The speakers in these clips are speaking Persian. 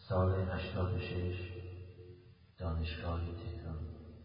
سال 86 دانشگاه تهران.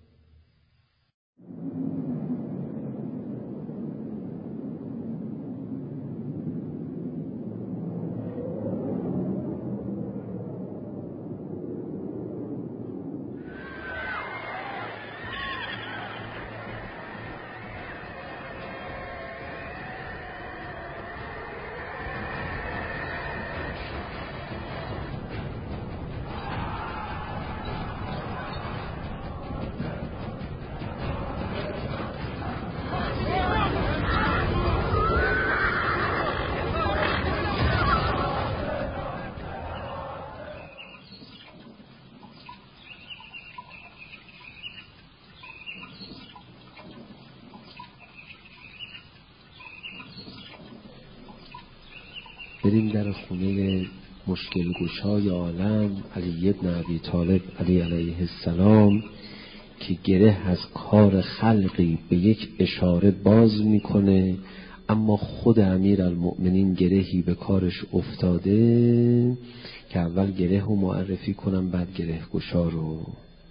بریم در خونه مشکل گشای عالم علی بن ابی طالب علیه السلام که گره از کار خلقی به یک اشاره باز میکنه، اما خود امیرالمؤمنین گرهی به کارش افتاده که اول گره رو معرفی کنم بعد گره گشا رو.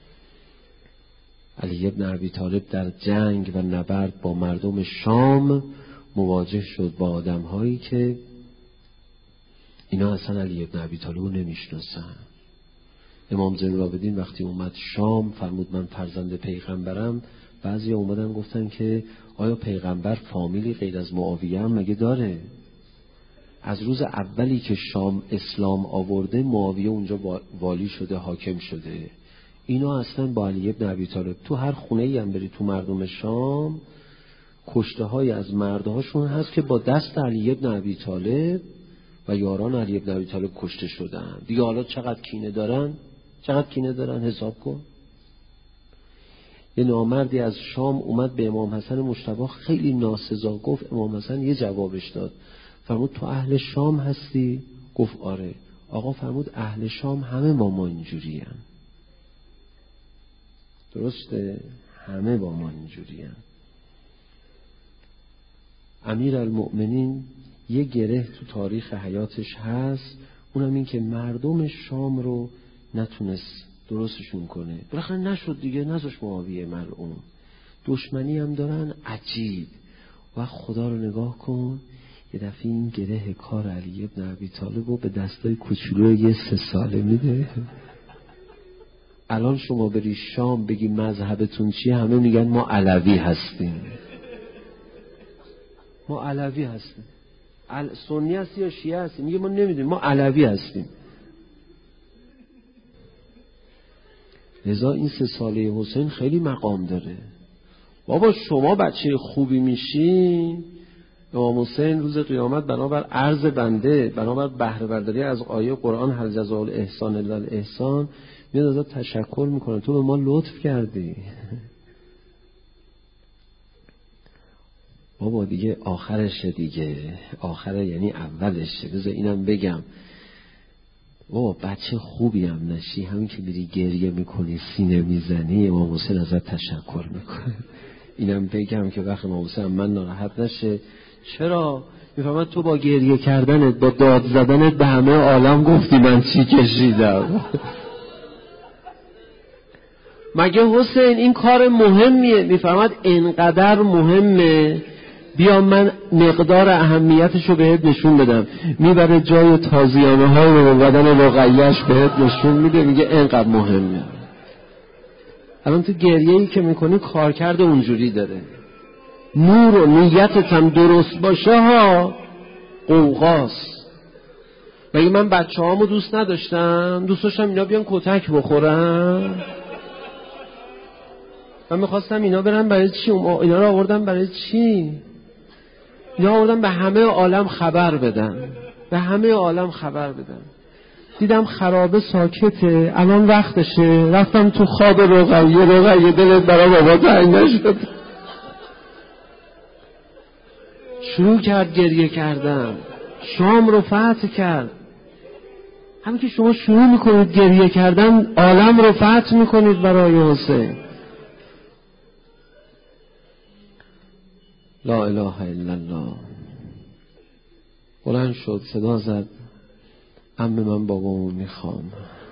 علی بن ابی طالب در جنگ و نبرد با مردم شام مواجه شد با آدم هایی که اینا اصلا علی بن ابی طالب رو نمیشناسن. امام زین العابدین وقتی اومد شام فرمود من فرزند پیغمبرم. بعضی اومدن گفتن که آیا پیغمبر فامیلی غیر از معاویه هم مگه داره؟ از روز اولی که شام اسلام آورده معاویه اونجا والی شده، حاکم شده. اینا اصلا با علی بن ابی طالب تو هر خونه ای هم بری تو مردم شام کشته های از مردهاشون هست که با دست علی بن ابی طالب و یاران علی بن ابی طالب کشته شدن. دیگه حالا چقدر کینه دارن حساب کن. یه نامردی از شام اومد به امام حسن مجتبی خیلی ناسزا گفت. امام حسن یه جوابش داد، فرمود تو اهل شام هستی؟ گفت آره. آقا فرمود اهل شام همه با ما اینجوری هم. درسته؟ همه با ما اینجوری هم. امیرالمؤمنین یه گره تو تاریخ حیاتش هست، اونم این که مردم شام رو نتونست درستشون کنه. بالاخره نشد دیگه، نذاش معاویه ملعون. دشمنی هم دارن عجیب. و خدا رو نگاه کن، یه دفعه این گره کار علی بن ابی طالب رو به دستای کوچولو یه 3 ساله میده. الان شما بری شام بگی مذهبتون چیه، همه میگن ما علوی هستیم. ما علوی هستیم. سنی هستی یا شیعه هستیم؟ میگه ما نمیدونیم، ما علوی هستیم. لذا این 3 ساله حسین خیلی مقام داره. بابا شما بچه خوبی میشی، امام حسین روز قیامت بنابر عرض بنده، بنابر بهره برداری از آیه قرآن هل جزاء الاحسان الا الاحسان، میاد ازت تشکر میکنه تو به ما لطف کردی. بابا دیگه آخرشه دیگه، آخره یعنی اولشه. بذار اینم بگم، بابا بچه خوبی هم نشی، همین که میری گریه میکنی سینه میزنی امام حسین ازت تشکر میکنه. اینم بگم که وقت امام حسین من ناراحت نشه. چرا؟ میفهمد تو با گریه کردنت، با داد زدنت به همه عالم گفتی من چی کشیدم. مگه حسین این کار مهمیه؟ میفهمد اینقدر مهمه، بیا من مقدار اهمیتشو بهت نشون بدم. میبره جای تازیانه های رو بدن رقیه‌اش بهت نشون میده، میگه اینقدر مهمه. الان تو گریه‌ای که میکنی کارکرد اونجوری داره. نور و نیتت هم درست باشه ها، قوقاست. مگه من بچه هامو دوست نداشتم؟ دوست داشتم اینا بیان کتک بخورن. من میخواستم اینا برن برای چی؟ اینا رو آوردم برای چی؟ اینا آوردم به همه عالم خبر بدن، به همه عالم خبر بدن. دیدم خرابه ساکته، الان وقتشه، رفتم تو خواب رقیه دلت برای بابا تنگ نشد. شروع کرد گریه کردن، شام رو فتح کرد. همین که شما شروع میکنید گریه کردن، عالم رو فتح میکنید برای حسین. لا اله الا الله. بلند شد صدا زد عمه من بابامو میخوام.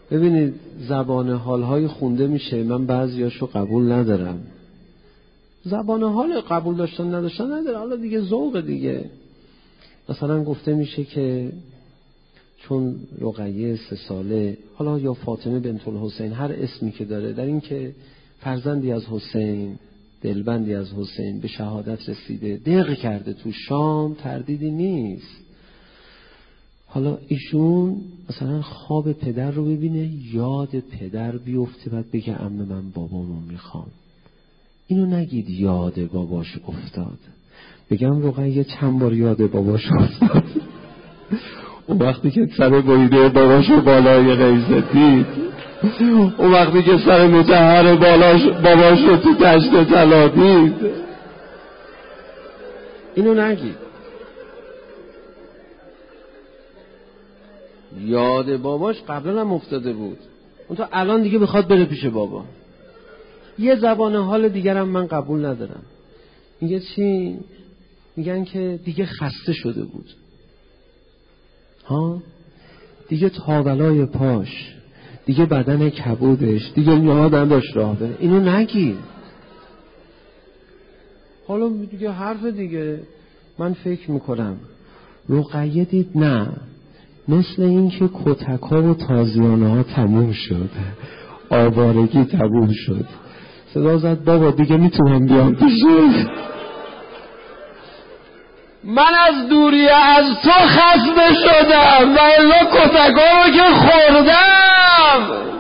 ببینید زبان حالهای خونده میشه، من بعضیاشو قبول ندارم. زبان حال قبول داشتن نداشتن نداره، حالا دیگه ذوق دیگه. مثلا گفته میشه که چون رقیه 3 ساله، حالا یا فاطمه بنت الحسین، هر اسمی که داره، در این که فرزندی از حسین، دلبندی از حسین به شهادت رسیده، دق کرده تو شام، تردیدی نیست. حالا ایشون مثلا خواب پدر رو ببینه، یاد پدر بیفته، بعد بگه عمه من بابامو میخوام. اینو نگید یاد باباش افتاد. بگم رقیه چند بار یاد باباش افتاد. اون وقتی که سر بریده باباشو بالای قیزه دید، اون وقتی که سر متحر باباشو تو دشت طلا دید. اینو نگید. یاد باباش قبلا هم افتاده بود، اون تا الان دیگه بخواد بره پیش بابا. یه زبان حال دیگرم من قبول ندارم. میگه چی؟ میگن که دیگه خسته شده بود، ها، دیگه تاولای پاش، دیگه بدن کبودش، دیگه یاد نداشت راه بره. اینو نگی. حالا دیگه حرف دیگه. من فکر میکنم رقیه دید نه، مثل این که کتکا و تازیانه ها تموم شد، آوارگی تموم شد، صدا زد بابا دیگه میتونم بیام پیشه. من از دوری از تو خسته شدم و الا کتکا رو که خوردم.